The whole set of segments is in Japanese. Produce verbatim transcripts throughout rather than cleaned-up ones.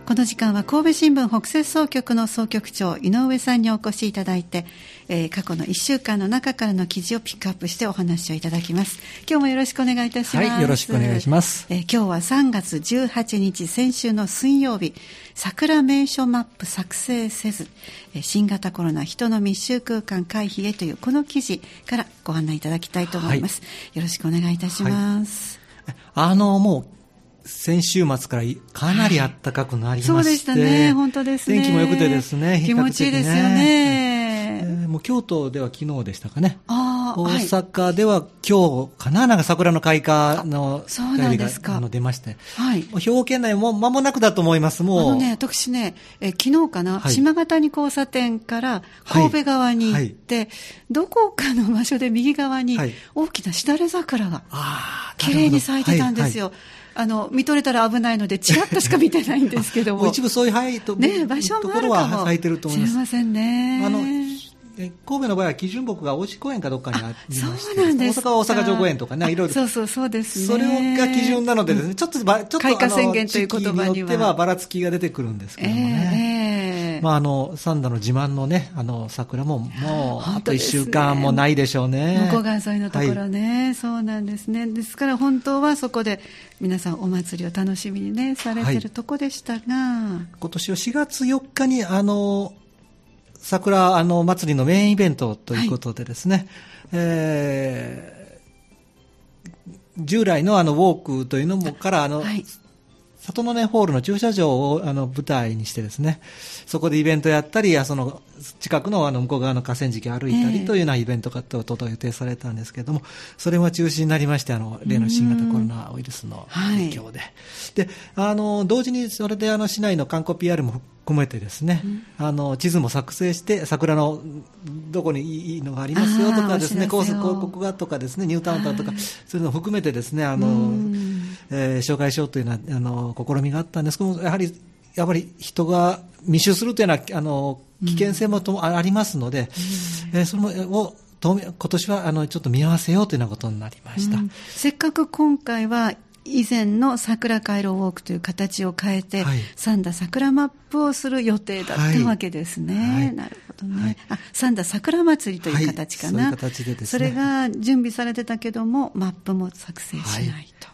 この時間は神戸新聞北摂総局の総局長井上さんにお越しいただいて、えー、過去のいっしゅうかんの中からの記事をピックアップしてお話をいただきます。今日もよろしくお願いいたします。 はい、よろしくお願いします。 えー、今日はさんがつじゅうはちにち、先週の水曜日、桜名所マップ作成せず、えー、新型コロナ人の密集空間回避へというこの記事からご案内いただきたいと思います。はい、よろしくお願いいたします。 はい、あのもう先週末からかなり暖かくなりまして、はい、そうでしたね、本当ですね。 天気も良くてですね、 気持ちいいですよね。 えー、もう京都では昨日でしたかね。 あ、 大阪では今日かな、なんか桜の開花の便りがあの出まして、 はい、 もう兵庫県内も間もなくだと思います。もうあのね、私ね、え昨日かな、はい、島ヶ谷交差点から神戸側に行って、はいはい、どこかの場所で右側に大きなしだれ桜が綺麗に咲いてたんですよ。はいはい、あの見とれたら危ないのでチラッとしか見てないんですけども一部そういう範囲と、 ね、場所もあるかも咲いてると思います。 知りませんね。 あの神戸の場合は基準木が大石公園かどっかにありまして、 そうなんですか。 大阪は大阪城公園とかね、いろいろそうそうそうですね。 それが基準なのでですね、うん、ちょっとばちょっと開花宣言という言葉には地域によってはばらつきが出てくるんですけどもね。えー、まああの三田の自慢のね、あの桜ももうあといっしゅうかんもないでしょうね。 向こう側沿いのところね、はい、そうなんですね。ですから本当はそこで皆さんお祭りを楽しみにねされてるとこでしたが、はい、 今年はしがつよっかにあの桜あの祭りのメインイベントということでですね、はい、えー、従来のあのウォークというのもからあの、はい、里の根ホールの駐車場をあの舞台にしてですね、そこでイベントやったり、その近くのあの向こう側の河川敷を歩いたりというようなイベントがとと予定されたんですけれども、それは中止になりまして、あの例の新型コロナウイルスの影響で、はい、であの同時にそれであの市内の観光 ピーアール も含めてですね、うん、あの地図も作成して桜のどこにいいのがありますよとかですね、コース広告がとかですね、ニュータウンタウンとか、はい、そういうのを含めてですね、あの、えー、紹介しようというようなあの試みがあったんですけども、やはりやっぱり人が密集するというようなあの危険性もと、うん、ありますので、うん、えー、それを今年はあのちょっと見合わせようというようなことになりました。うん、 せっかく今回は以前の桜回廊ウォークという形を変えて、はい、三田桜マップをする予定だったわけですね。はい、なるほどね。はい、あ、三田桜祭りという形かな。 はい、そういう形でですね。 それが準備されてたけども、マップも作成しないと。はい、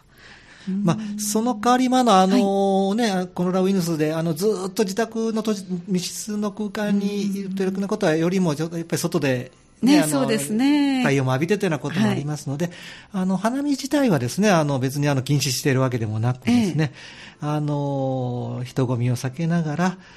まあ、その代わり、まだあの、ね、はい、コロナウイルスであのずっと自宅の密室の空間にいるというようなことはよりもちょっとやっぱり外でね、 ね、そうですね、 太陽も浴びてというようなこともありますので、はい、あの花見自体はですね、あの別にあの禁止しているわけでもなくですね、ええ、あの人混みを避けながら、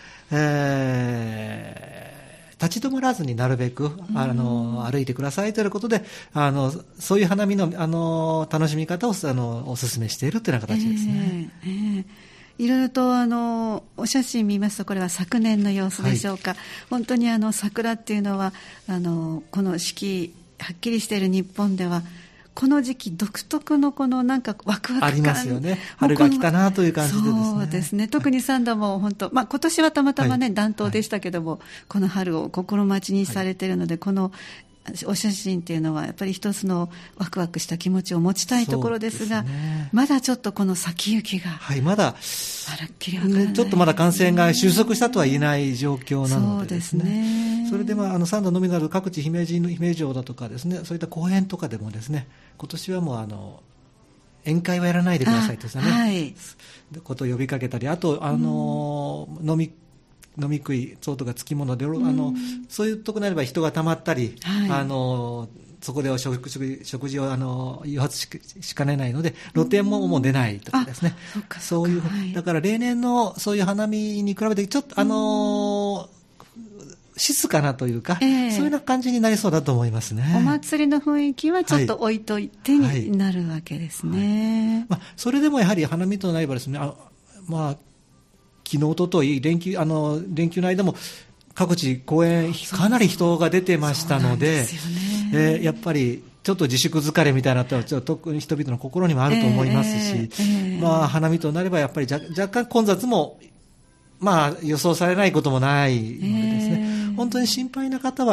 えー、立ち止まらずになるべくあの歩いてくださいということで、あのそういう花見の、あの楽しみ方をあのお勧めしているというような形ですね。えーえーいろいろとあのお写真見ますと、これは昨年の様子でしょうか。はい、本当にあの桜っていうのはあのこの四季はっきりしている日本ではこの時期独特のこのなんかワクワク感ありますよね。春が来たなという感じでですね。 そうですね。特に三田も本当、まあ、今年はたまたまね、暖冬でしたけども、はい、この春を心待ちにされているので、はい、このお写真っていうのはやっぱり一つのワクワクした気持ちを持ちたいところですが、ね、まだちょっとこの先行きが、 はい、まだまるっきりわからない、 ちょっとまだ感染が収束したとは言えない状況なのでですね。 そうですね。 それで、まあ、あの三田のみなら各地姫路の姫路城だとかですね、そういった公園とかでもですね、今年はもうあの宴会はやらないでくださいというね、はい、ことを呼びかけたり、あとあの、うん、飲み飲み食いそうとかつきもので、うん、あのそういうところになれば人がたまったり、はい、あのそこで食事、食事をあの誘発 し, しかねないので露店ももう出ないとかですね、 そうかそういう、はい、だから例年のそういう花見に比べてちょっとあの静かなというか、えー、そういうような感じになりそうだと思いますね。 お祭りの雰囲気はちょっと置いといてになるわけですね。 はいはい、まあ、それでもやはり花見となればですね、あ、まあ昨日、おととい連休、あの連休の間も各地公園かなり人が出てましたので、えー、やっぱりちょっと自粛疲れみたいなのは特に人々の心にもあると思いますし、えーえーまあ、花見となればやっぱり若干混雑も、まあ、予想されないこともないのでですね、えー、本当に心配な方は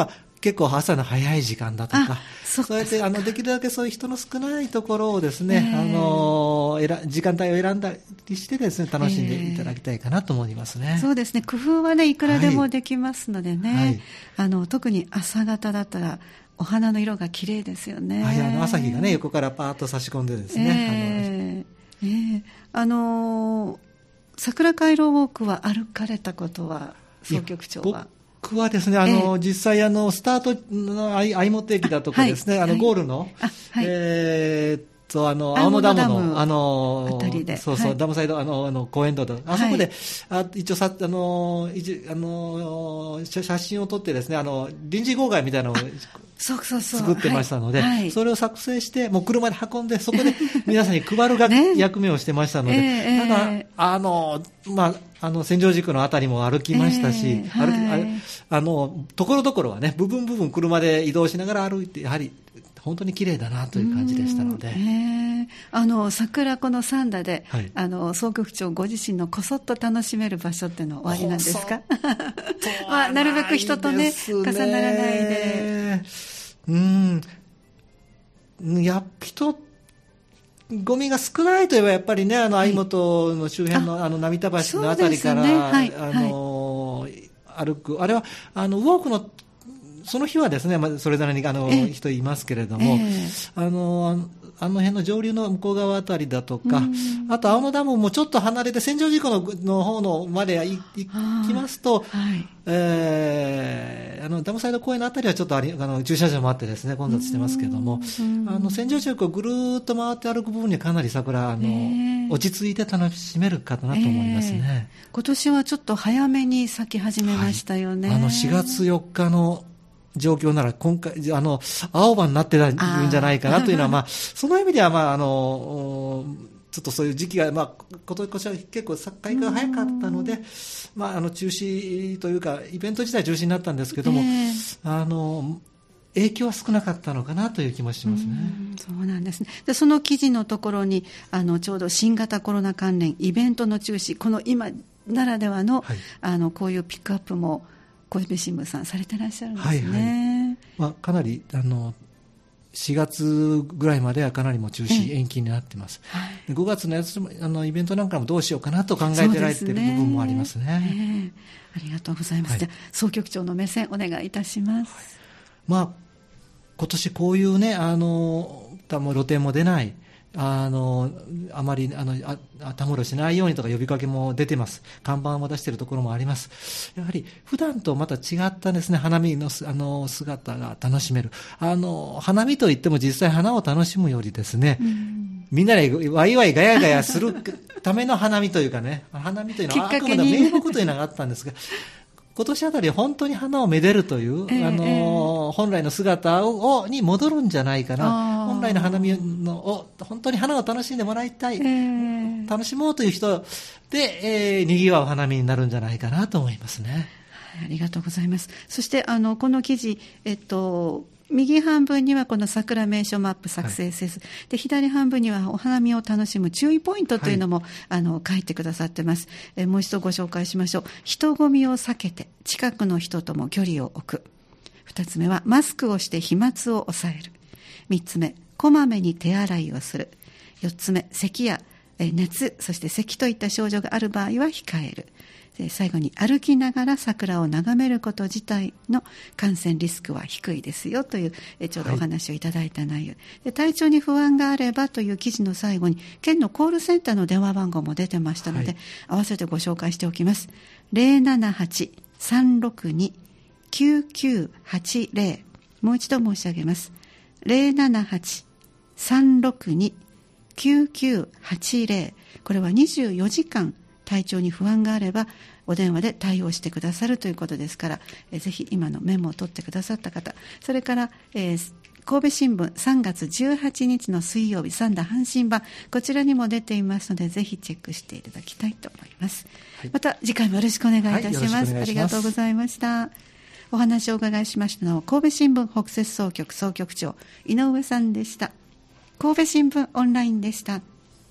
結構朝の早い時間だとか、そそうやってあのできるだけそういう人の少ないところをですね、えー、あの選時間帯を選んだりしてですね、楽しんでいただきたいかなと思いますね。 えー、そうですね、工夫はねいくらでもできますのでね、はい、あの特に朝方だったらお花の色が綺麗ですよね。 はい、あの朝日がね横からパーッと差し込んでですね、 えー、あの、えー、あのー、桜回廊ウォークは歩かれたことは総局長は？ 僕はですね、あの、えー、実際あのスタートの相本駅だとかですね、はい、あのゴールの、はい、えーと、あの、青野ダムの、あの、あたりで。そうそう、はい、ダムサイド、あの、あの公園道で、あそこで、はい、あ一応さ、あの、一あの、写真を撮ってですね、あの、臨時号外みたいなのをそうそうそう作ってましたので、はい、それを作成して、もう車で運んで、そこで皆さんに配るが、ね、役目をしてましたので、えー、ただ、あの、まあ、あの、千畳軸のあたりも歩きましたし、えー歩きはい、あの、ところどころはね、部分部分車で移動しながら歩いて、やはり、本当に綺麗だなという感じでしたので、 あの桜この三田で、はい、あの総局長ご自身のこそっと楽しめる場所っていうのはおありなんですか？まあ、なるべく人とね重ならないで、 うんやっ人ゴミが少ないといえばやっぱりね、あの相本の周辺の、はい、あの並田橋のあたりから、ねはい、あの、はい、歩くあれはあのウォークのその日はですね、まあ、それぞれにあの人いますけれども、えー、あのあの辺の上流の向こう側あたりだとか、あと青野ダムもちょっと離れて千畳敷のの方のまで行きますと、はいえー、あのダムサイド公園のあたりはちょっとありあの駐車場もあってですね混雑してますけども、あの千畳敷をぐるーっと回って歩く部分にかなり桜あの、えー、落ち着いて楽しめるかなと思いますね、 えー、今年はちょっと早めに咲き始めましたよね、 はい、あのしがつよっかの状況なら今回あの青葉になってるんじゃないかなというのは、まあ、その意味では、まあ、あのちょっとそういう時期が、まあ、今年は結構開花が早かったので、まあ、あの中止というかイベント自体中止になったんですけども、えー、あの影響は少なかったのかなという気もしますね。 うんそうなんですね。でその記事のところにあのちょうど新型コロナ関連イベントの中止、この今ならでは の,、はい、あのこういうピックアップも神戸新聞さんされてらっしゃるんですね。はいはいまあ、かなりあのしがつぐらいまではかなりもう中止延期になってます、はい、ごがつのやつもあのイベントなんかもどうしようかなと考えてられている部分もありますね。すね、 えー、ありがとうございます、はい、じゃあ総局長の目線お願いいたします、はいまあ、今年こういうねあの露店も出ないあのあまりあのあたむろしないようにとか呼びかけも出てます。看板も出しているところもあります。やはり普段とまた違ったですね花見のあの姿が楽しめる。あの花見といっても実際花を楽しむよりですね、うん、みんなでワイワイガヤガヤするための花見というかね花見というのはあくまで名目というのがあったんですが今年あたり本当に花をめでるという、えー、あのーえー、本来の姿をに戻るんじゃないかな。本来の花見のを本当に花を楽しんでもらいたい、えー、楽しもうという人で、えー、にぎわう花見になるんじゃないかなと思いますね。 はい、ありがとうございます。そしてあのこの記事、えっと右半分にはこの桜名所マップ作成せず、はい、で左半分にはお花見を楽しむ注意ポイントというのも、はい、あの書いてくださってます。えもう一度ご紹介しましょう。人混みを避けて近くの人とも距離を置く。二つ目はマスクをして飛沫を抑える。三つ目こまめに手洗いをする。四つ目咳や熱そして咳といった症状がある場合は控える。最後に歩きながら桜を眺めること自体の感染リスクは低いですよというちょうどお話をいただいた内容、はい、で体調に不安があればという記事の最後に県のコールセンターの電話番号も出てましたので、はい、合わせてご紹介しておきます。 ゼロななはち さんろくに きゅうきゅうはちゼロ もう一度申し上げます。 ゼロななはち さんろくに きゅうきゅうはちゼロ これはにじゅうよじかん体調に不安があればお電話で対応してくださるということですから、えぜひ今のメモを取ってくださった方、それから、えー、神戸新聞さんがつじゅうはちにちの水曜日三田阪神版、こちらにも出ていますのでぜひチェックしていただきたいと思います、はい、また次回もよろしくお願いいたします、はい、ますありがとうございました。お話をお伺いしましたのは神戸新聞北摂総局総局長井上さんでした。神戸新聞オンラインでした。